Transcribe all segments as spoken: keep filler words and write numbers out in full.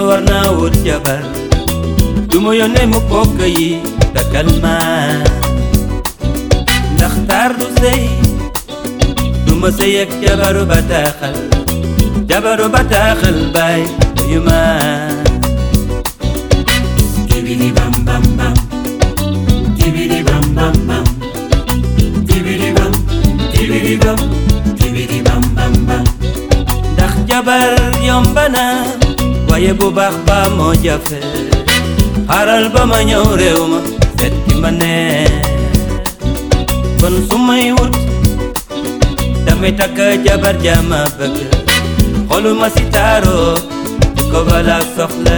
war naa wut jabar du ma yónnee mu bokk yi takkal ma ndax taar du sëy du ma sëy ak jabaru bataaxal jabaru bataaxal baay yu ma kibidi bam bam bam kibidi bam bam bam kibidi bam kibidi bam kibidi bam bam bam ndax jabar yomb na waaye bu baax ba moo jafe xaaral ba ma ñëw réew ma seet ki ma neex kon su may wut damay takk jabar jama bëgg xoluma si taaro ko bala soxla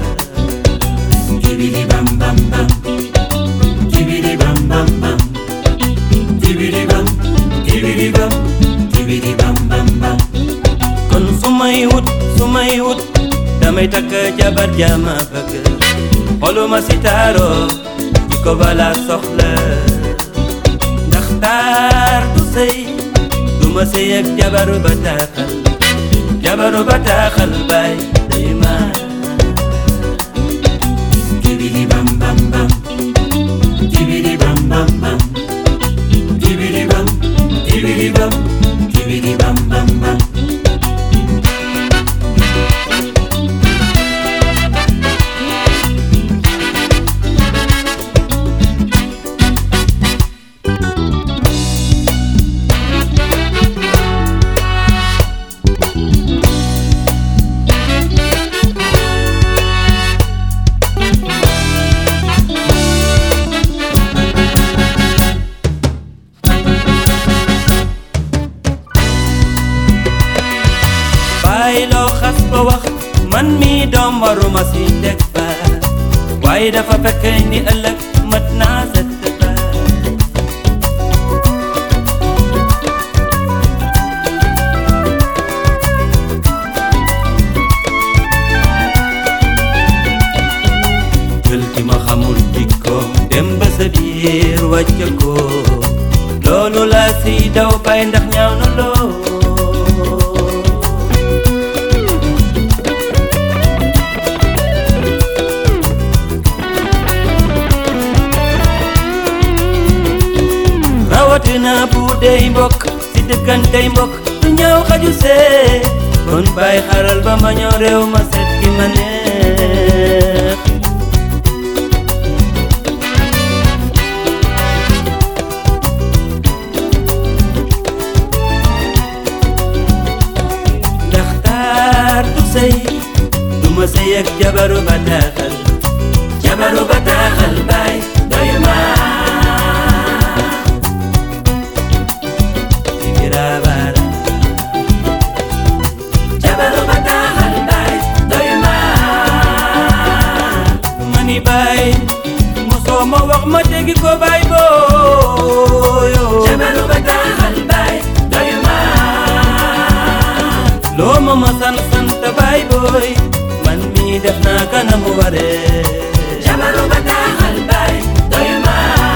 kibidi bam bam bam kibidi bam bam bam kibidi bam kibidi bam kibidi bam bam bam kon su may wut su may wut damay takk jabar jama bëgg xoluma si taaro ko bala soxla ndax taar du sëy du ma sëy ak jabaru bataaxal jabaru bataaxal baay day ma kibidi bam bam bam kibidi bam bam bam kibidi bam kibidi bam kibidi bam bam bam loo xas ba wax man mi doom waruma si teg ba waaye dafa fekk ni ëllëg mat naa set ba jël ki ma xamul jikko dem ba sa biir wàcc ko loolu la si daw bay ndax ñaaw na loo rawatina bu dey mbokk si dëkkantey mbokk du ñaaw xaju see kon bàyyi xaral ba ma ñëw réew ma seet ki ma neex ndax taar du sëy du ma sëy ak jabaru bataaxal jabaru bataaxal baay doy ma jabaru bataaxal baay doy ma mani baay mosoo ma wax ma dégg ko baay booyo jabaru bataaxal baay doy ma loo ma ma sant sant baay booy man mi def naa kanamu ware jabaru bataaxal baay doy ma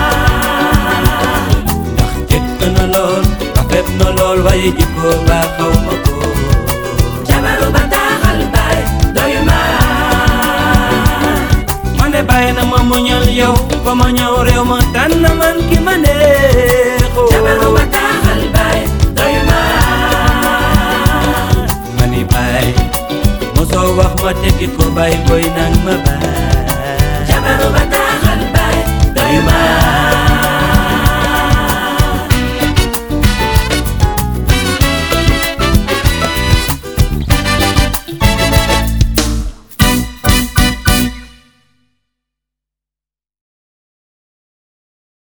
ndax jëkk na lool rafet na lool waaye jikko baa xaw ma ko jabaru bataaxal baay doy ma ma ne bàyyi na ma muñal yow ba ma ñëw réew ma tànn man ki ma neexoo jabaru bataaxal baay doy ma ma ni baay mosoo wax ma teggi ko baay boy nang ma baay jabaru bataaxal baay doy ma